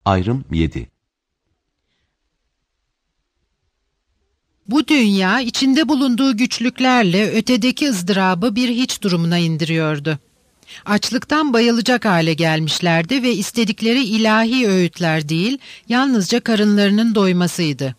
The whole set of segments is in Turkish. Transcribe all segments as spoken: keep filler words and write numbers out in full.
Ayrım yedi. Bu dünya içinde bulunduğu güçlüklerle ötedeki ızdırabı bir hiç durumuna indiriyordu. Açlıktan bayılacak hale gelmişlerdi ve istedikleri ilahi öğütler değil, yalnızca karınlarının doymasıydı.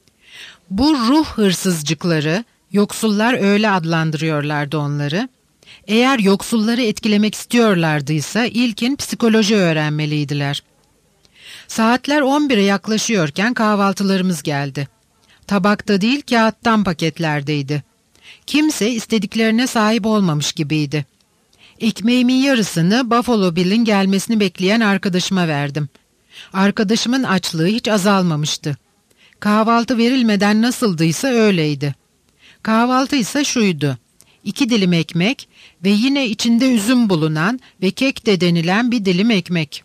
Bu ruh hırsızcıkları, yoksullar öyle adlandırıyorlardı onları. Eğer yoksulları etkilemek istiyorlardıysa ilkin psikoloji öğrenmeliydiler. Saatler on bire yaklaşıyorken kahvaltılarımız geldi. Tabakta değil kağıttan paketlerdeydi. Kimse istediklerine sahip olmamış gibiydi. Ekmeğimin yarısını Buffalo Bill'in gelmesini bekleyen arkadaşıma verdim. Arkadaşımın açlığı hiç azalmamıştı. Kahvaltı verilmeden nasıldıysa öyleydi. Kahvaltı ise şuydu: İki dilim ekmek ve yine içinde üzüm bulunan ve kek de denilen bir dilim ekmek.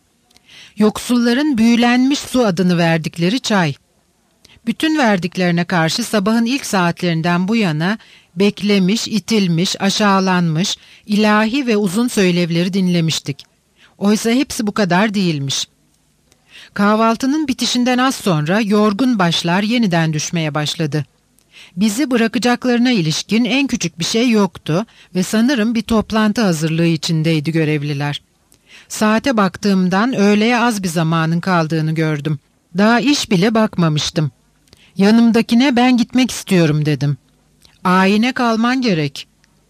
Yoksulların büyülenmiş su adını verdikleri çay. Bütün verdiklerine karşı sabahın ilk saatlerinden bu yana beklemiş, itilmiş, aşağılanmış, ilahi ve uzun söylevleri dinlemiştik. Oysa hepsi bu kadar değilmiş. Kahvaltının bitişinden az sonra yorgun başlar yeniden düşmeye başladı. Bizi bırakacaklarına ilişkin en küçük bir şey yoktu ve sanırım bir toplantı hazırlığı içindeydi görevliler. Saate baktığımdan öğleye az bir zamanın kaldığını gördüm. Daha iş bile bakmamıştım. Yanımdakine ben gitmek istiyorum dedim. Ayine kalman gerek.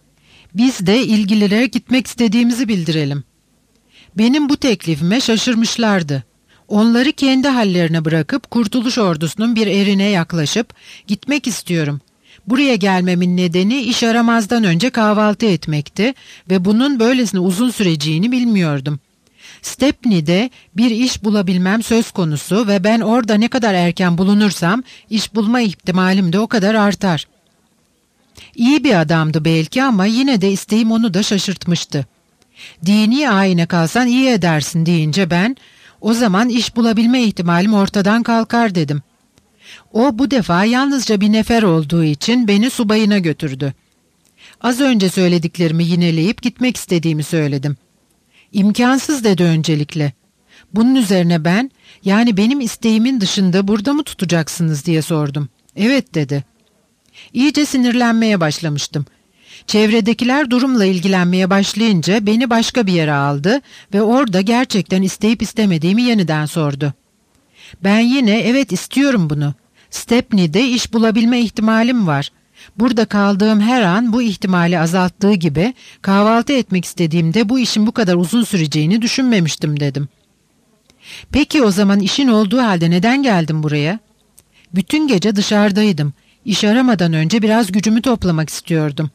Biz de ilgililere gitmek istediğimizi bildirelim. Benim bu teklifime şaşırmışlardı. Onları kendi hallerine bırakıp Kurtuluş Ordusu'nun bir erine yaklaşıp gitmek istiyorum. Buraya gelmemin nedeni iş aramazdan önce kahvaltı etmekti ve bunun böylesine uzun süreceğini bilmiyordum. Stepney'de bir iş bulabilmem söz konusu ve ben orada ne kadar erken bulunursam iş bulma ihtimalim de o kadar artar. İyi bir adamdı belki ama yine de isteğim onu da şaşırtmıştı. Dini ayine kalsan iyi edersin deyince ben, o zaman iş bulabilme ihtimalim ortadan kalkar dedim. O bu defa yalnızca bir nefer olduğu için beni subayına götürdü. Az önce söylediklerimi yineleyip gitmek istediğimi söyledim. İmkansız dedi öncelikle. Bunun üzerine ben, yani benim isteğimin dışında burada mı tutacaksınız diye sordum. Evet dedi. İyice sinirlenmeye başlamıştım. Çevredekiler durumla ilgilenmeye başlayınca beni başka bir yere aldı ve orada gerçekten isteyip istemediğimi yeniden sordu. Ben yine evet istiyorum bunu. Stepney'de iş bulabilme ihtimalim var. Burada kaldığım her an bu ihtimali azalttığı gibi kahvaltı etmek istediğimde bu işin bu kadar uzun süreceğini düşünmemiştim dedim. Peki o zaman işin olduğu halde neden geldin buraya? Bütün gece dışarıdaydım. İş aramadan önce biraz gücümü toplamak istiyordum.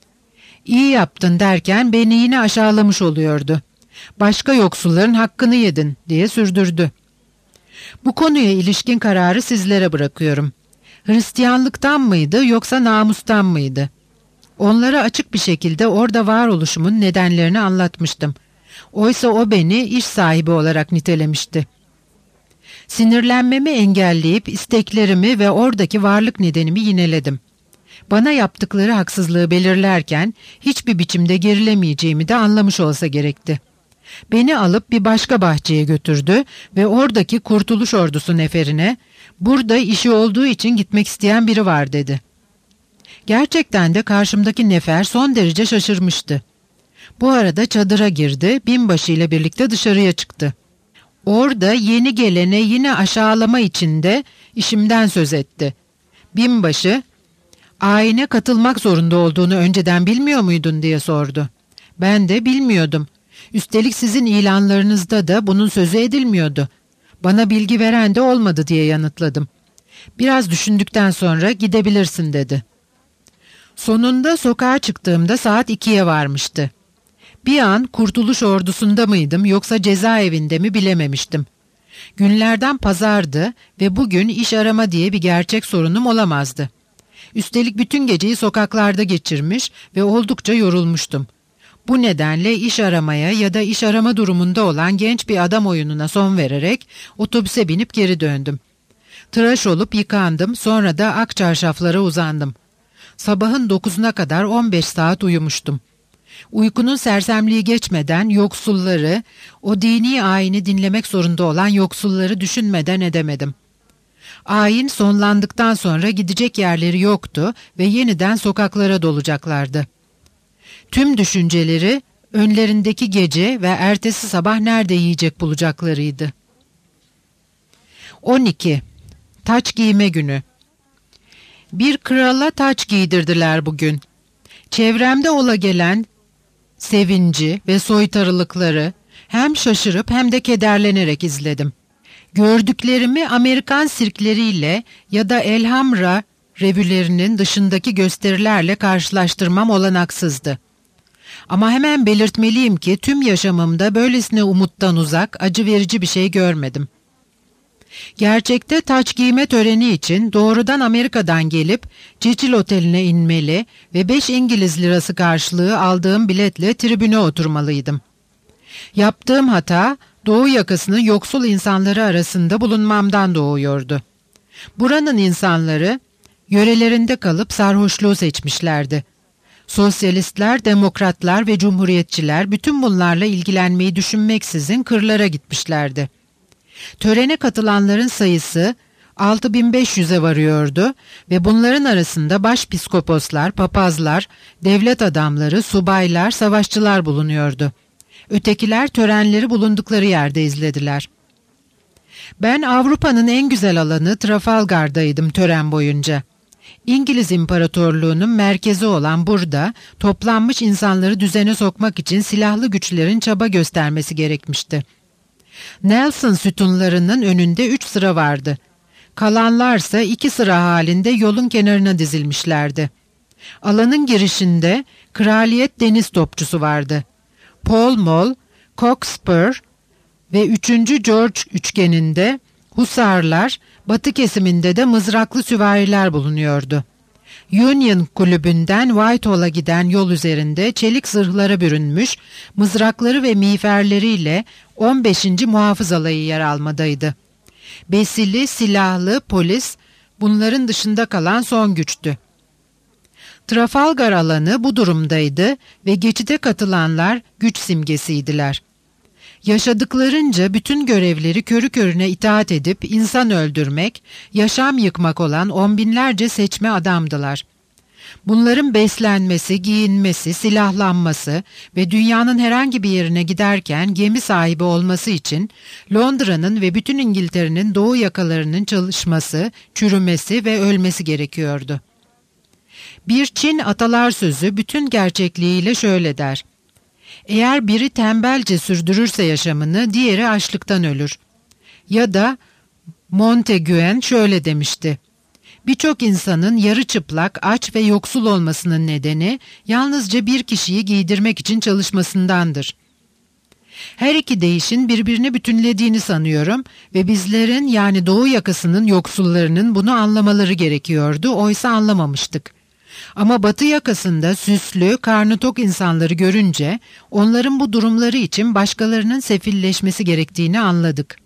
İyi yaptın derken beni yine aşağılamış oluyordu. Başka yoksulların hakkını yedin diye sürdürdü. Bu konuya ilişkin kararı sizlere bırakıyorum. Hristiyanlıktan mıydı yoksa namustan mıydı? Onlara açık bir şekilde orada varoluşumun nedenlerini anlatmıştım. Oysa o beni iş sahibi olarak nitelemişti. Sinirlenmemi engelleyip isteklerimi ve oradaki varlık nedenimi yineledim. Bana yaptıkları haksızlığı belirlerken hiçbir biçimde gerilemeyeceğimi de anlamış olsa gerekti. Beni alıp bir başka bahçeye götürdü ve oradaki Kurtuluş Ordusu neferine, "Burada işi olduğu için gitmek isteyen biri var." dedi. Gerçekten de karşımdaki nefer son derece şaşırmıştı. Bu arada çadıra girdi, binbaşı ile birlikte dışarıya çıktı. Orada yeni gelene yine aşağılama içinde işimden söz etti. Binbaşı, "Ayine katılmak zorunda olduğunu önceden bilmiyor muydun?" diye sordu. Ben de bilmiyordum. Üstelik sizin ilanlarınızda da bunun sözü edilmiyordu. Bana bilgi veren de olmadı diye yanıtladım. Biraz düşündükten sonra gidebilirsin dedi. Sonunda sokağa çıktığımda saat ikiye varmıştı. Bir an Kurtuluş Ordusu'nda mıydım yoksa cezaevinde mi bilememiştim. Günlerden pazardı ve bugün iş arama diye bir gerçek sorunum olamazdı. Üstelik bütün geceyi sokaklarda geçirmiş ve oldukça yorulmuştum. Bu nedenle iş aramaya ya da iş arama durumunda olan genç bir adam oyununa son vererek otobüse binip geri döndüm. Tıraş olup yıkandım, sonra da ak çarşaflara uzandım. Sabahın dokuzuna kadar on beş saat uyumuştum. Uykunun sersemliği geçmeden yoksulları, o dini ayini dinlemek zorunda olan yoksulları düşünmeden edemedim. Ayin sonlandıktan sonra gidecek yerleri yoktu ve yeniden sokaklara dolacaklardı. Tüm düşünceleri önlerindeki gece ve ertesi sabah nerede yiyecek bulacaklarıydı. on iki. Taç giyme günü. Bir krala taç giydirdiler bugün. Çevremde ola gelen sevinci ve soytarılıkları hem şaşırıp hem de kederlenerek izledim. Gördüklerimi Amerikan sirkleriyle ya da Elhamra revülerinin dışındaki gösterilerle karşılaştırmam olanaksızdı. Ama hemen belirtmeliyim ki tüm yaşamımda böylesine umuttan uzak, acı verici bir şey görmedim. Gerçekte taç giyme töreni için doğrudan Amerika'dan gelip Cecil Oteli'ne inmeli ve beş İngiliz lirası karşılığı aldığım biletle tribüne oturmalıydım. Yaptığım hata, Doğu yakasının yoksul insanları arasında bulunmamdan doğuyordu. Buranın insanları, yörelerinde kalıp sarhoşluğu seçmişlerdi. Sosyalistler, demokratlar ve cumhuriyetçiler bütün bunlarla ilgilenmeyi düşünmeksizin kırlara gitmişlerdi. Törene katılanların sayısı altı bin beş yüze varıyordu ve bunların arasında başpiskoposlar, papazlar, devlet adamları, subaylar, savaşçılar bulunuyordu. Ötekiler törenleri bulundukları yerde izlediler. Ben Avrupa'nın en güzel alanı Trafalgar'daydım tören boyunca. İngiliz İmparatorluğu'nun merkezi olan burada toplanmış insanları düzene sokmak için silahlı güçlerin çaba göstermesi gerekmişti. Nelson sütunlarının önünde üç sıra vardı. Kalanlarsa iki sıra halinde yolun kenarına dizilmişlerdi. Alanın girişinde kraliyet deniz topçusu vardı. Pall Mall, Cockspur ve üçüncü George üçgeninde husarlar, batı kesiminde de mızraklı süvariler bulunuyordu. Union kulübünden Whitehall'a giden yol üzerinde çelik zırhlara bürünmüş, mızrakları ve miğferleriyle on beşinci muhafız alayı yer almadaydı. Besili, silahlı, polis bunların dışında kalan son güçtü. Trafalgar alanı bu durumdaydı ve geçide katılanlar güç simgesiydiler. Yaşadıklarınca bütün görevleri körü körüne itaat edip insan öldürmek, yaşam yıkmak olan on binlerce seçme adamdılar. Bunların beslenmesi, giyinmesi, silahlanması ve dünyanın herhangi bir yerine giderken gemi sahibi olması için Londra'nın ve bütün İngiltere'nin doğu yakalarının çalışması, çürümesi ve ölmesi gerekiyordu. Bir Çin atalar sözü bütün gerçekliğiyle şöyle der: eğer biri tembelce sürdürürse yaşamını, diğeri açlıktan ölür. Ya da Montaigne şöyle demişti: birçok insanın yarı çıplak, aç ve yoksul olmasının nedeni yalnızca bir kişiyi giydirmek için çalışmasındandır. Her iki deyişin birbirini bütünlediğini sanıyorum ve bizlerin, yani Doğu yakasının yoksullarının bunu anlamaları gerekiyordu, oysa anlamamıştık. Ama Batı yakasında süslü, karnı tok insanları görünce onların bu durumları için başkalarının sefilleşmesi gerektiğini anladık.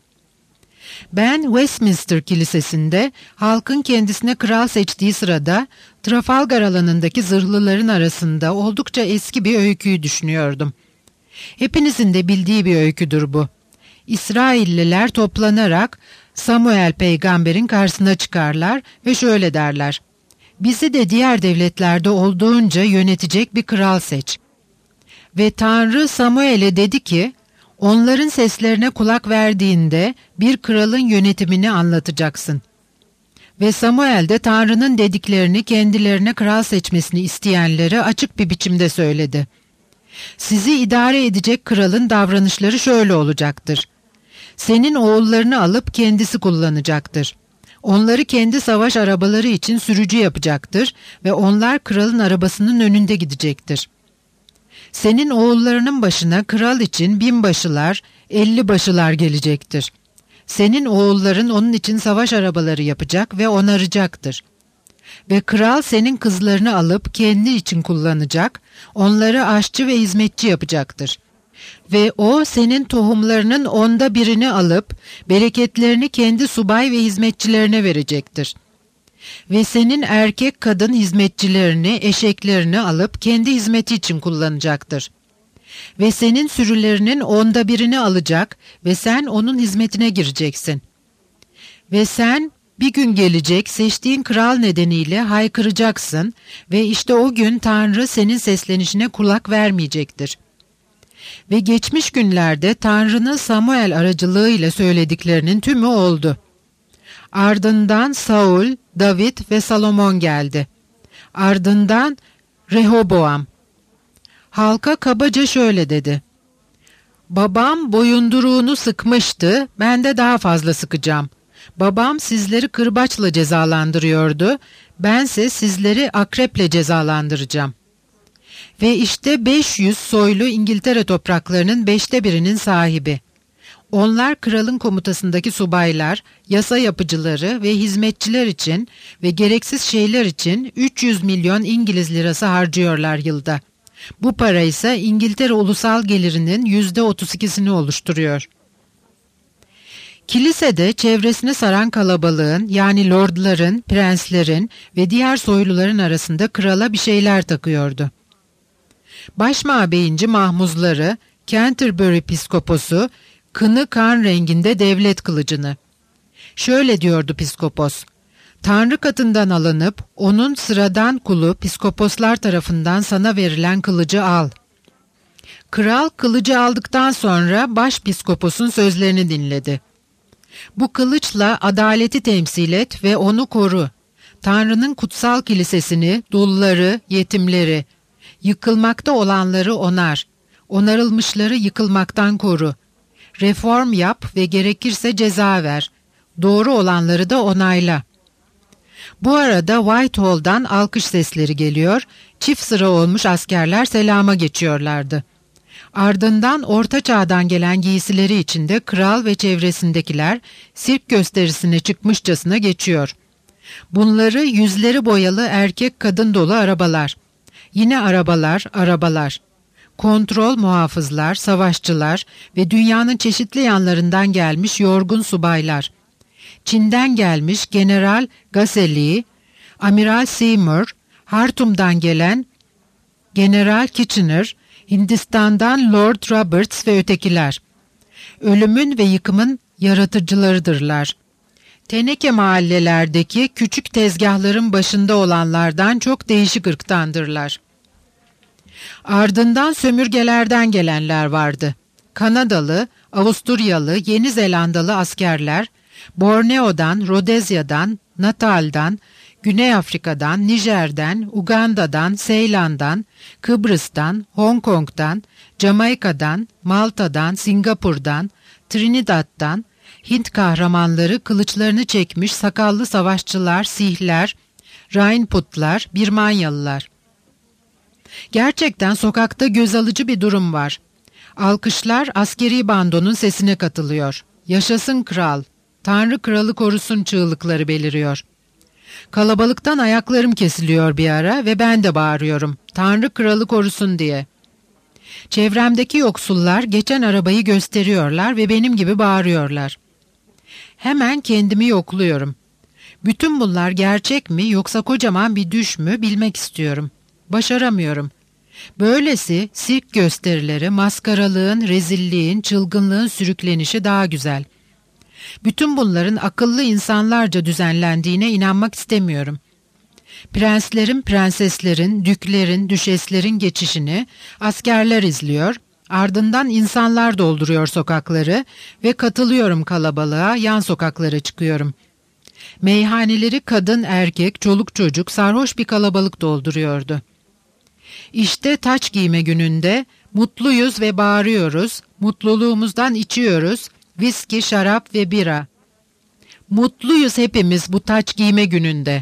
Ben Westminster Kilisesi'nde halkın kendisine kral seçtiği sırada Trafalgar alanındaki zırhlıların arasında oldukça eski bir öyküyü düşünüyordum. Hepinizin de bildiği bir öyküdür bu. İsrailliler toplanarak Samuel peygamberin karşısına çıkarlar ve şöyle derler: bizi de diğer devletlerde olduğunca yönetecek bir kral seç. Ve Tanrı Samuel'e dedi ki, onların seslerine kulak verdiğinde bir kralın yönetimini anlatacaksın. Ve Samuel de Tanrı'nın dediklerini kendilerine kral seçmesini isteyenlere açık bir biçimde söyledi. Sizi idare edecek kralın davranışları şöyle olacaktır: senin oğullarını alıp kendisi kullanacaktır. Onları kendi savaş arabaları için sürücü yapacaktır ve onlar kralın arabasının önünde gidecektir. Senin oğullarının başına kral için binbaşılar, elli başılar gelecektir. Senin oğulların onun için savaş arabaları yapacak ve onaracaktır. Ve kral senin kızlarını alıp kendi için kullanacak, onları aşçı ve hizmetçi yapacaktır. Ve o senin tohumlarının onda birini alıp bereketlerini kendi subay ve hizmetçilerine verecektir. Ve senin erkek kadın hizmetçilerini, eşeklerini alıp kendi hizmeti için kullanacaktır. Ve senin sürülerinin onda birini alacak ve sen onun hizmetine gireceksin. Ve sen bir gün gelecek seçtiğin kral nedeniyle haykıracaksın ve işte o gün Tanrı senin seslenişine kulak vermeyecektir. Ve geçmiş günlerde Tanrı'nın Samuel aracılığıyla söylediklerinin tümü oldu. Ardından Saul, David ve Salomon geldi. Ardından Rehoboam. Halka kabaca şöyle dedi: Babam boyunduruğunu sıkmıştı, ben de daha fazla sıkacağım. Babam sizleri kırbaçla cezalandırıyordu, bense sizleri akreple cezalandıracağım. Ve işte beş yüz soylu İngiltere topraklarının beşte birinin sahibi. Onlar kralın komutasındaki subaylar, yasa yapıcıları ve hizmetçiler için ve gereksiz şeyler için üç yüz milyon İngiliz lirası harcıyorlar yılda. Bu para ise İngiltere ulusal gelirinin yüzde otuz ikisini oluşturuyor. Kilisede çevresini saran kalabalığın, yani lordların, prenslerin ve diğer soyluların arasında krala bir şeyler takıyordu. Başmağbeyinci mahmuzları, Canterbury piskoposu, kını kan renginde devlet kılıcını. Şöyle diyordu piskopos: Tanrı katından alınıp onun sıradan kulu piskoposlar tarafından sana verilen kılıcı al. Kral kılıcı aldıktan sonra başpiskoposun sözlerini dinledi. Bu kılıçla adaleti temsil et ve onu koru. Tanrı'nın kutsal kilisesini, dulları, yetimleri, yıkılmakta olanları onar. Onarılmışları yıkılmaktan koru. Reform yap ve gerekirse ceza ver. Doğru olanları da onayla. Bu arada Whitehall'dan alkış sesleri geliyor, çift sıra olmuş askerler selama geçiyorlardı. Ardından Orta Çağ'dan gelen giysileri içinde kral ve çevresindekiler sirk gösterisine çıkmışçasına geçiyor. Bunları yüzleri boyalı erkek kadın dolu arabalar. Yine arabalar, arabalar. Kontrol muhafızlar, savaşçılar ve dünyanın çeşitli yanlarından gelmiş yorgun subaylar. Çin'den gelmiş General Gaseli, Amiral Seymour, Hartum'dan gelen General Kitchener, Hindistan'dan Lord Roberts ve ötekiler. Ölümün ve yıkımın yaratıcılarıdırlar. Teneke mahallelerdeki küçük tezgahların başında olanlardan çok değişik ırktandırlar. Ardından sömürgelerden gelenler vardı. Kanadalı, Avusturyalı, Yeni Zelandalı askerler, Borneo'dan, Rodezya'dan, Natal'dan, Güney Afrika'dan, Nijer'den, Uganda'dan, Seylan'dan, Kıbrıs'tan, Hong Kong'dan, Jamaika'dan, Malta'dan, Singapur'dan, Trinidad'dan, Hint kahramanları kılıçlarını çekmiş sakallı savaşçılar, Sihler, Rajputlar, Birmanyalılar. Gerçekten sokakta göz alıcı bir durum var. Alkışlar askeri bandonun sesine katılıyor. Yaşasın kral, Tanrı kralı korusun çığlıkları beliriyor. Kalabalıktan ayaklarım kesiliyor bir ara ve ben de bağırıyorum, Tanrı kralı korusun diye. Çevremdeki yoksullar geçen arabayı gösteriyorlar ve benim gibi bağırıyorlar. Hemen kendimi yokluyorum. Bütün bunlar gerçek mi yoksa kocaman bir düş mü bilmek istiyorum. Başaramıyorum. Böylesi sirk gösterileri, maskaralığın, rezilliğin, çılgınlığın sürüklenişi daha güzel. Bütün bunların akıllı insanlarca düzenlendiğine inanmak istemiyorum. Prenslerin, prenseslerin, düklerin, düşeslerin geçişini askerler izliyor, ardından insanlar dolduruyor sokakları ve katılıyorum kalabalığa, yan sokaklara çıkıyorum. Meyhaneleri kadın, erkek, çoluk çocuk sarhoş bir kalabalık dolduruyordu. İşte taç giyme gününde mutluyuz ve bağırıyoruz, mutluluğumuzdan içiyoruz, viski, şarap ve bira. Mutluyuz hepimiz bu taç giyme gününde.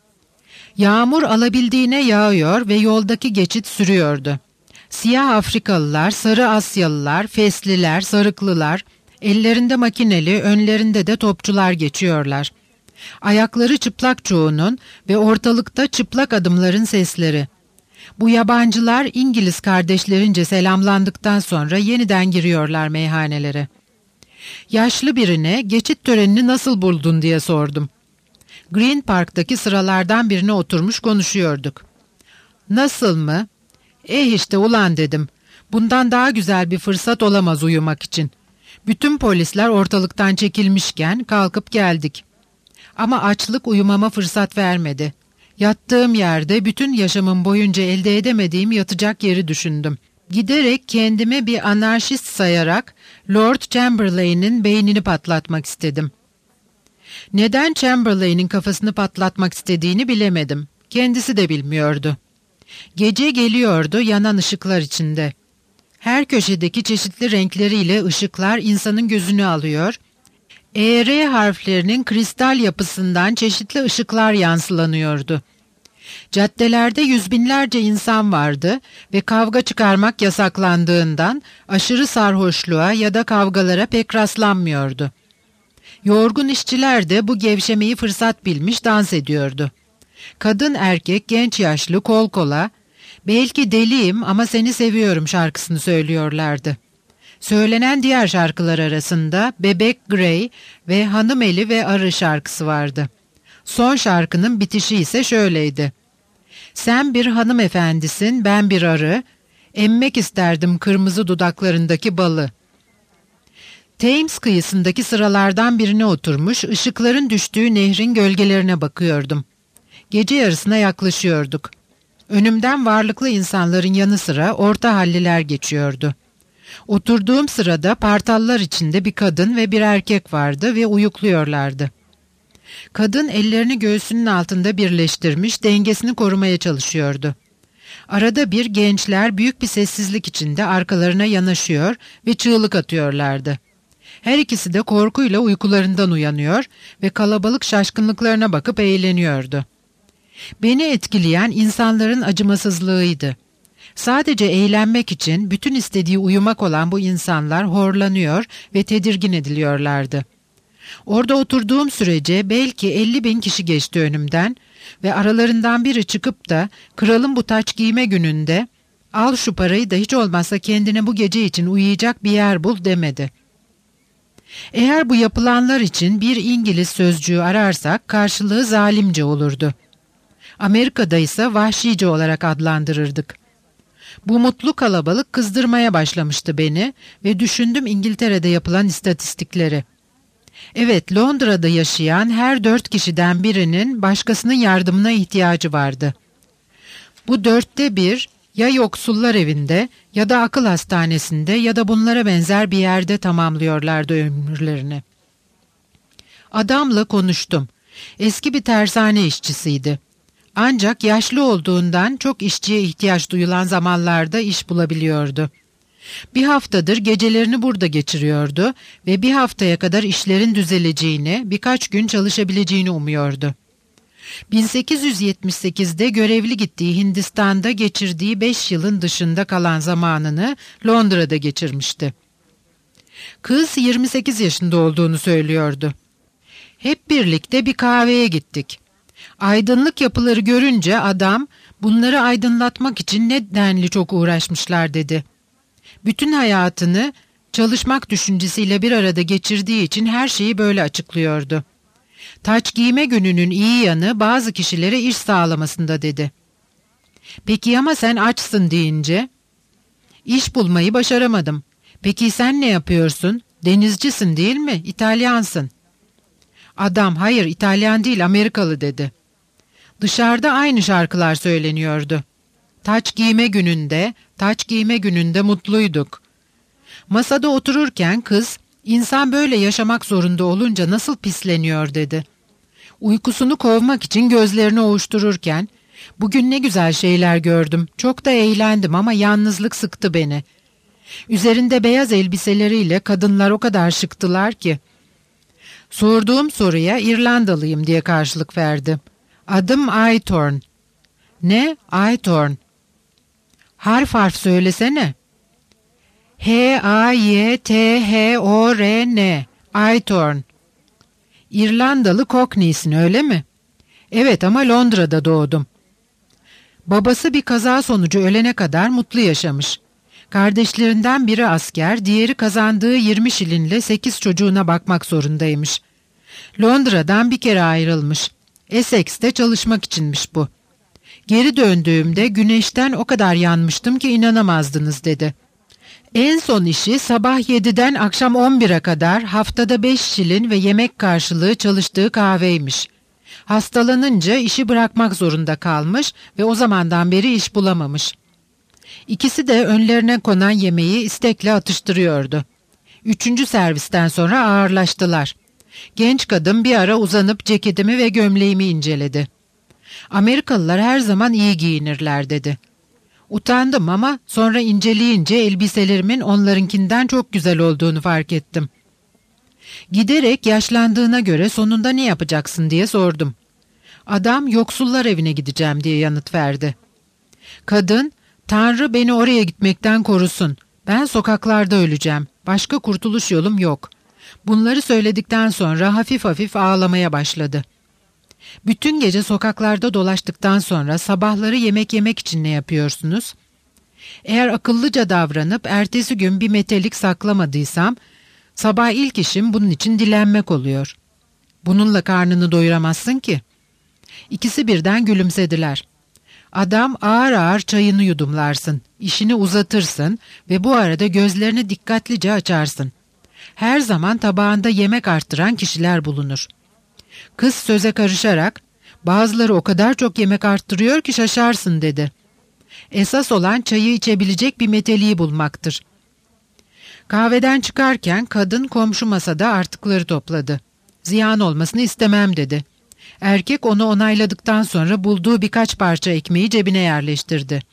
Yağmur alabildiğine yağıyor ve yoldaki geçit sürüyordu. Siyah Afrikalılar, sarı Asyalılar, fesliler, sarıklılar, ellerinde makineli, önlerinde de topçular geçiyorlar. Ayakları çıplak çoğunun ve ortalıkta çıplak adımların sesleri. Bu yabancılar İngiliz kardeşlerince selamlandıktan sonra yeniden giriyorlar meyhanelere. Yaşlı birine geçit törenini nasıl buldun diye sordum. Green Park'taki sıralardan birine oturmuş konuşuyorduk. "Nasıl mı?" "Eh işte ulan," dedim. "Bundan daha güzel bir fırsat olamaz uyumak için. Bütün polisler ortalıktan çekilmişken kalkıp geldik. Ama açlık uyumama fırsat vermedi. Yattığım yerde bütün yaşamım boyunca elde edemediğim yatacak yeri düşündüm. Giderek kendimi bir anarşist sayarak Lord Chamberlain'in beynini patlatmak istedim. Neden Chamberlain'in kafasını patlatmak istediğini bilemedim. Kendisi de bilmiyordu. Gece geliyordu yanan ışıklar içinde. Her köşedeki çeşitli renkleriyle ışıklar insanın gözünü alıyor. E R harflerinin kristal yapısından çeşitli ışıklar yansılanıyordu. Caddelerde yüz binlerce insan vardı ve kavga çıkarmak yasaklandığından aşırı sarhoşluğa ya da kavgalara pek rastlanmıyordu. Yorgun işçiler de bu gevşemeyi fırsat bilmiş dans ediyordu. Kadın erkek genç yaşlı kol kola, "Belki deliyim ama seni seviyorum" şarkısını söylüyorlardı. Söylenen diğer şarkılar arasında Bebek Gray ve Hanım Eli ve Arı şarkısı vardı. Son şarkının bitişi ise şöyleydi: "Sen bir hanımefendisin, ben bir arı, emmek isterdim kırmızı dudaklarındaki balı." Thames kıyısındaki sıralardan birine oturmuş, ışıkların düştüğü nehrin gölgelerine bakıyordum. Gece yarısına yaklaşıyorduk. Önümden varlıklı insanların yanı sıra orta halliler geçiyordu. Oturduğum sırada partallar içinde bir kadın ve bir erkek vardı ve uyukluyorlardı. Kadın ellerini göğsünün altında birleştirmiş, dengesini korumaya çalışıyordu. Arada bir gençler büyük bir sessizlik içinde arkalarına yanaşıyor ve çığlık atıyorlardı. Her ikisi de korkuyla uykularından uyanıyor ve kalabalık şaşkınlıklarına bakıp eğleniyordu. Beni etkileyen insanların acımasızlığıydı. Sadece eğlenmek için bütün istediği uyumak olan bu insanlar horlanıyor ve tedirgin ediliyorlardı. Orada oturduğum sürece belki elli bin kişi geçti önümden ve aralarından biri çıkıp da "Kralın bu taç giyme gününde al şu parayı da hiç olmazsa kendine bu gece için uyuyacak bir yer bul" demedi. Eğer bu yapılanlar için bir İngiliz sözcüğü ararsak karşılığı zalimce olurdu. Amerika'da ise vahşice olarak adlandırırdık. Bu mutlu kalabalık kızdırmaya başlamıştı beni ve düşündüm İngiltere'de yapılan istatistikleri. Evet, Londra'da yaşayan her dört kişiden birinin başkasının yardımına ihtiyacı vardı. Bu dörtte bir ya yoksullar evinde ya da akıl hastanesinde ya da bunlara benzer bir yerde tamamlıyorlardı ömürlerini. Adamla konuştum. Eski bir tersane işçisiydi. Ancak yaşlı olduğundan çok işçiye ihtiyaç duyulan zamanlarda iş bulabiliyordu. Bir haftadır gecelerini burada geçiriyordu ve bir haftaya kadar işlerin düzeleceğini, birkaç gün çalışabileceğini umuyordu. bin sekiz yüz yetmiş sekizde görevli gittiği Hindistan'da geçirdiği beş yılın dışında kalan zamanını Londra'da geçirmişti. Kız yirmi sekiz yaşında olduğunu söylüyordu. Hep birlikte bir kahveye gittik. Aydınlık yapıları görünce adam, "Bunları aydınlatmak için ne denli çok uğraşmışlar" dedi. Bütün hayatını çalışmak düşüncesiyle bir arada geçirdiği için her şeyi böyle açıklıyordu. Taç giyme gününün iyi yanı bazı kişilere iş sağlamasında dedi. "Peki ama sen açsın" deyince, "İş bulmayı başaramadım." "Peki sen ne yapıyorsun? Denizcisin değil mi? İtalyansın." Adam, "Hayır, İtalyan değil, Amerikalı" dedi. Dışarıda aynı şarkılar söyleniyordu. Taç giyme gününde, taç giyme gününde mutluyduk. Masada otururken kız, "İnsan böyle yaşamak zorunda olunca nasıl pisleniyor" dedi. Uykusunu kovmak için gözlerini ovuştururken, "Bugün ne güzel şeyler gördüm, çok da eğlendim ama yalnızlık sıktı beni. Üzerinde beyaz elbiseleriyle kadınlar o kadar şıktılar ki." Sorduğum soruya "İrlandalıyım" diye karşılık verdi. "Adım Aythorne." "Ne? Aythorne. Harf harf söylesene." H A Y T H O R N. Aythorne. "İrlandalı Cockney'sin öyle mi?" "Evet ama Londra'da doğdum." Babası bir kaza sonucu ölene kadar mutlu yaşamış. Kardeşlerinden biri asker, diğeri kazandığı yirmi şilinle sekiz çocuğuna bakmak zorundaymış. Londra'dan bir kere ayrılmış. Essex'te çalışmak içinmiş bu. Geri döndüğümde güneşten o kadar yanmıştım ki inanamazdınız dedi. En son işi sabah yediden akşam on bire kadar haftada beş şilin ve yemek karşılığı çalıştığı kahveymiş. Hastalanınca işi bırakmak zorunda kalmış ve o zamandan beri iş bulamamış. İkisi de önlerine konan yemeği istekle atıştırıyordu. Üçüncü servisten sonra ağırlaştılar. Genç kadın bir ara uzanıp ceketimi ve gömleğimi inceledi. Amerikalılar her zaman iyi giyinirler dedi. Utandım ama sonra inceleyince elbiselerimin onlarınkinden çok güzel olduğunu fark ettim. Giderek yaşlandığına göre sonunda ne yapacaksın diye sordum. Adam yoksullar evine gideceğim diye yanıt verdi. Kadın, Tanrı beni oraya gitmekten korusun. Ben sokaklarda öleceğim. Başka kurtuluş yolum yok. Bunları söyledikten sonra hafif hafif ağlamaya başladı. Bütün gece sokaklarda dolaştıktan sonra sabahları yemek yemek için ne yapıyorsunuz? Eğer akıllıca davranıp ertesi gün bir metelik saklamadıysam, sabah ilk işim bunun için dilenmek oluyor. Bununla karnını doyuramazsın ki. İkisi birden gülümsediler. Adam ağır ağır çayını yudumlarsın, işini uzatırsın ve bu arada gözlerini dikkatlice açarsın. Her zaman tabağında yemek arttıran kişiler bulunur. Kız söze karışarak, bazıları o kadar çok yemek arttırıyor ki şaşarsın dedi. Esas olan çayı içebilecek bir meteliği bulmaktır. Kahveden çıkarken kadın komşu masada artıkları topladı. Ziyan olmasını istemem dedi. Erkek onu onayladıktan sonra bulduğu birkaç parça ekmeği cebine yerleştirdi.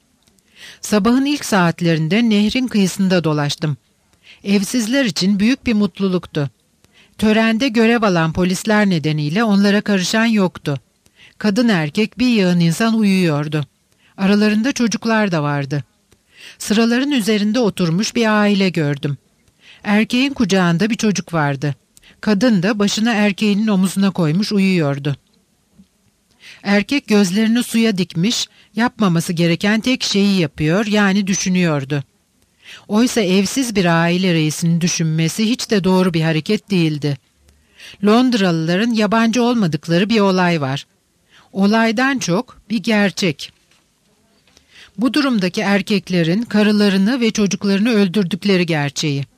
Sabahın ilk saatlerinde nehrin kıyısında dolaştım. Evsizler için büyük bir mutluluktu. Törende görev alan polisler nedeniyle onlara karışan yoktu. Kadın erkek bir yığın insan uyuyordu. Aralarında çocuklar da vardı. Sıraların üzerinde oturmuş bir aile gördüm. Erkeğin kucağında bir çocuk vardı. Kadın da başını erkeğinin omuzuna koymuş uyuyordu. Erkek gözlerini suya dikmiş, yapmaması gereken tek şeyi yapıyor, yani düşünüyordu. Oysa evsiz bir aile reisinin düşünmesi hiç de doğru bir hareket değildi. Londralıların yabancı olmadıkları bir olay var. Olaydan çok bir gerçek. Bu durumdaki erkeklerin karılarını ve çocuklarını öldürdükleri gerçeği.